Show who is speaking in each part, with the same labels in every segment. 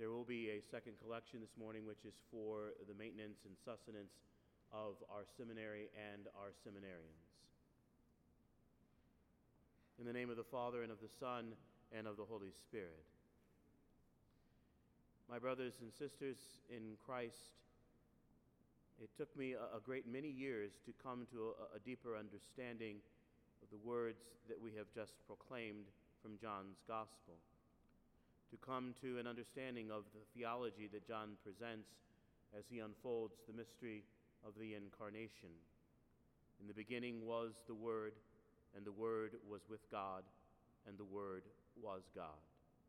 Speaker 1: There will be a second collection this morning, which is for the maintenance and sustenance of our seminary and our seminarians. In the name of the Father, and of the Son, and of the Holy Spirit. My brothers and sisters in Christ, it took me a great many years to come to a deeper understanding of the words that we have just proclaimed from John's Gospel, to come to an understanding of the theology that John presents as he unfolds the mystery of the Incarnation. In the beginning was the Word, and the Word was with God, and the Word was God.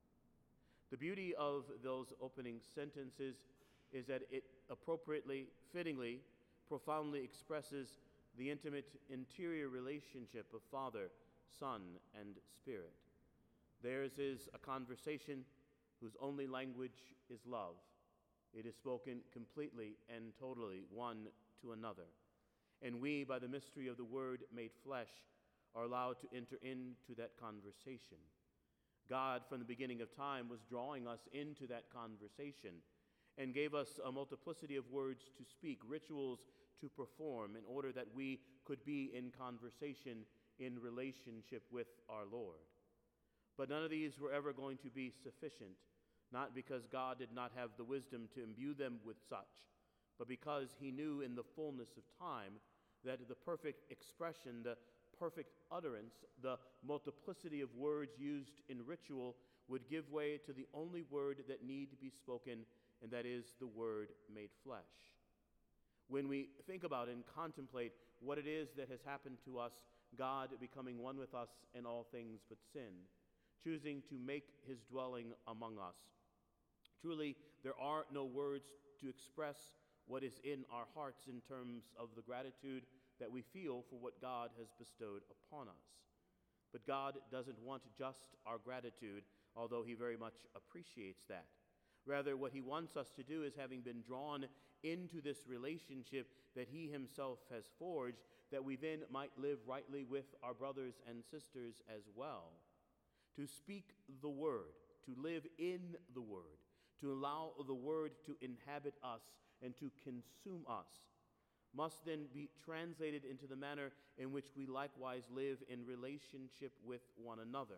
Speaker 1: The beauty of those opening sentences is that it appropriately, fittingly, profoundly expresses the intimate interior relationship of Father, Son, and Spirit. Theirs is a conversation whose only language is love. It is spoken completely and totally one to another. And we, by the mystery of the Word made flesh, are allowed to enter into that conversation. God, from the beginning of time, was drawing us into that conversation and gave us a multiplicity of words to speak, rituals to perform, in order that we could be in conversation, in relationship with our Lord. But none of these were ever going to be sufficient, not because God did not have the wisdom to imbue them with such, but because he knew in the fullness of time that the perfect expression, the perfect utterance, the multiplicity of words used in ritual would give way to the only word that need to be spoken, and that is the Word made flesh. When we think about and contemplate what it is that has happened to us, God becoming one with us in all things but sin, choosing to make his dwelling among us, truly there are no words to express what is in our hearts in terms of the gratitude that we feel for what God has bestowed upon us. But God doesn't want just our gratitude, although he very much appreciates that. Rather, what he wants us to do is, having been drawn into this relationship that he himself has forged, that we then might live rightly with our brothers and sisters as well. To speak the Word, to live in the Word, to allow the Word to inhabit us and to consume us, must then be translated into the manner in which we likewise live in relationship with one another.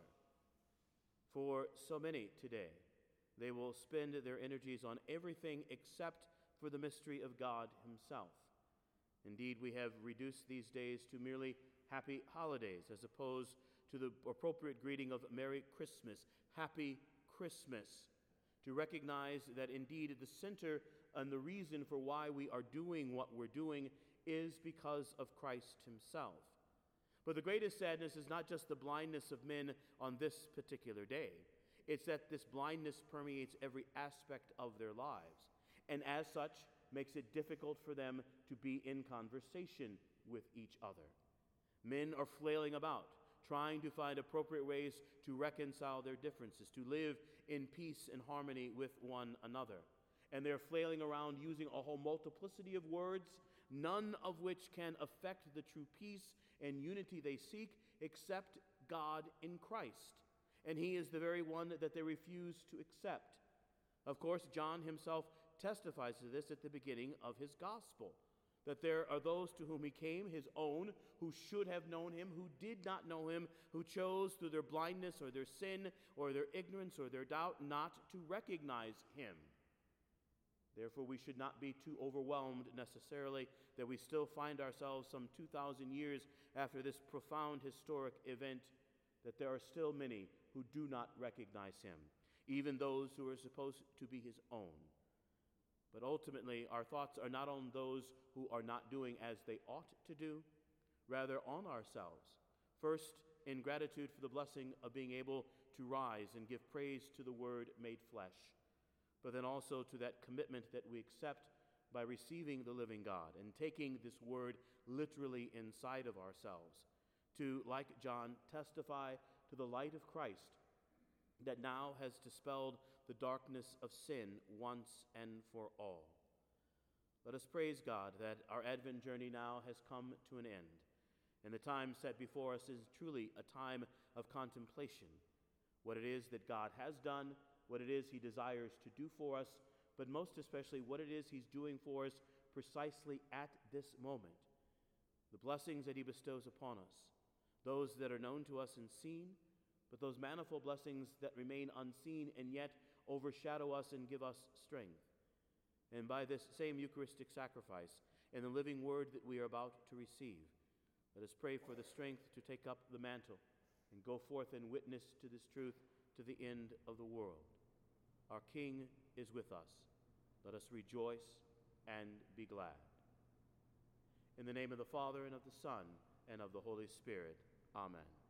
Speaker 1: For so many today, they will spend their energies on everything except for the mystery of God himself. Indeed, we have reduced these days to merely happy holidays, as opposed to the appropriate greeting of Merry Christmas, Happy Christmas, to recognize that indeed the center and the reason for why we are doing what we're doing is because of Christ himself. But the greatest sadness is not just the blindness of men on this particular day. It's that this blindness permeates every aspect of their lives, and as such makes it difficult for them to be in conversation with each other. Men are flailing about, trying to find appropriate ways to reconcile their differences, to live in peace and harmony with one another. And they're flailing around using a whole multiplicity of words, none of which can affect the true peace and unity they seek, except God in Christ. And he is the very one that they refuse to accept. Of course, John himself testifies to this at the beginning of his gospel, that there are those to whom he came, his own, who should have known him, who did not know him, who chose through their blindness or their sin or their ignorance or their doubt not to recognize him. Therefore, we should not be too overwhelmed necessarily that we still find ourselves some 2,000 years after this profound historic event, that there are still many who do not recognize him, even those who are supposed to be his own. But ultimately, our thoughts are not on those who are not doing as they ought to do, rather on ourselves. First, in gratitude for the blessing of being able to rise and give praise to the Word made flesh, but then also to that commitment that we accept by receiving the living God and taking this Word literally inside of ourselves, to, like John, testify to the light of Christ that now has dispelled the darkness of sin once and for all. Let us praise God that our Advent journey now has come to an end, and the time set before us is truly a time of contemplation, what it is that God has done what it is he desires to do for us, but most especially what it is he's doing for us precisely at this moment. The blessings that he bestows upon us, those that are known to us and seen, but those manifold blessings that remain unseen and yet overshadow us and give us strength. And by this same Eucharistic sacrifice and the living word that we are about to receive, let us pray for the strength to take up the mantle and go forth and witness to this truth to the end of the world. Our King is with us. Let us rejoice and be glad. In the name of the Father, and of the Son, and of the Holy Spirit. Amen.